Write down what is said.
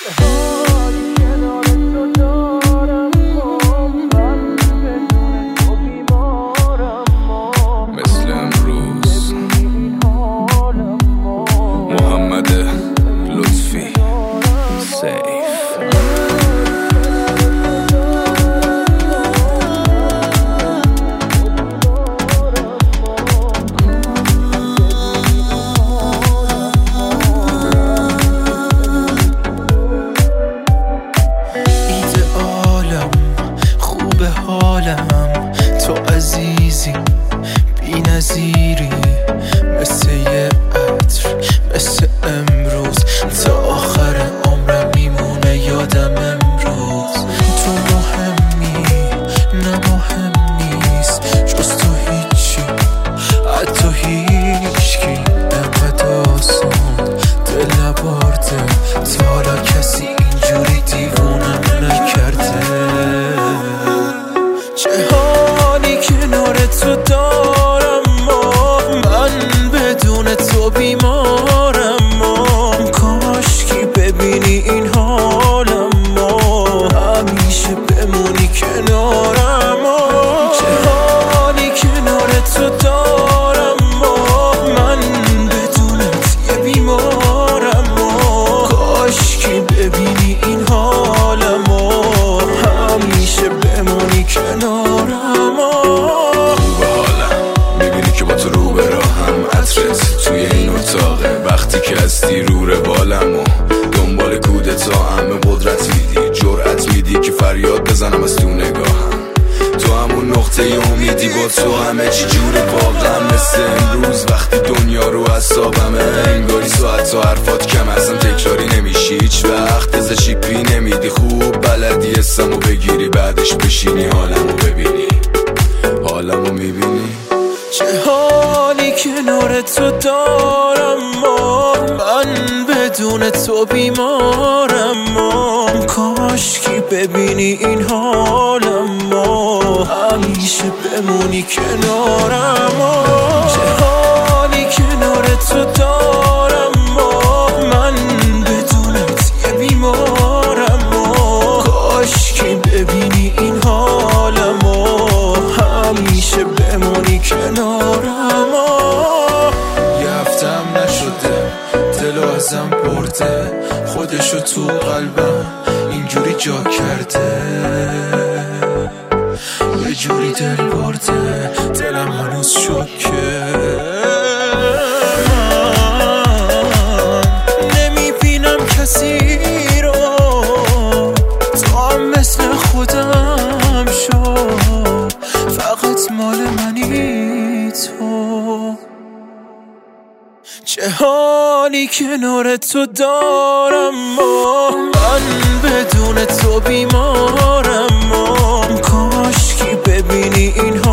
مثل امروز محمد لطفی سیف تو عزیزی بی نظیری، مثل یه عطر مثل امروز، تا آخر عمرم میمونه یادم امروز. تو مهمی نه مهم نیست جز تو هیچی، حتی هیچکی انقدر آسون دل نبرده، تا حالا کسی اینجوری دیوونم نکرده. چه حالی کنار تو دارم من بدون تو بیمارم کاش کی ببینی این حالم همیشه بمونی کنارم. چه حالی کنار تو دارم من بدونت یه بیمارم کاش کی ببینی این حالم همیشه بمونی کنارم. خوبه حالم میبینی که با تو رو به راهم، عطرت توی این اتاقه وقتی که هستی رو بالم و دنبال کودتا همه قدرت میدی، جرأت میدی که فریاد بزنم از تو نگاهم. تو همون نقطه امیدی، با تو همه چی جوره واقعا مثل امروز وقتی دنیا رو اعصابمه، انگاری ساعت و حرفات کم اصلا تکراری نمیشی، هیچ وقت ازش پی نمیدی، خوب بلدی اسمو بگیری بعدش بشینی حالمو ببینی، حالمو میبینی. چه حالی کنار تو دارم من بدون تو بیمارم کاش کی ببینی این حالم همیشه بمونی کنارم. چه حالی کنار تو دارم من بدونت یه بیمارم کاش کی ببینی این حالم همیشه بمونی کنارم. یه هفتم نشده دلو ازم برده، خودشو تو قلبم اینجوری جا کرده، یه جوری دل برده دلم هنوز شکه. نمیبینم کسی رو تو هم مثل خودم شو، فقط مال منی تو. چه حالی کنار تو دارم من بدون تو بیمارم کاش کی ببینی این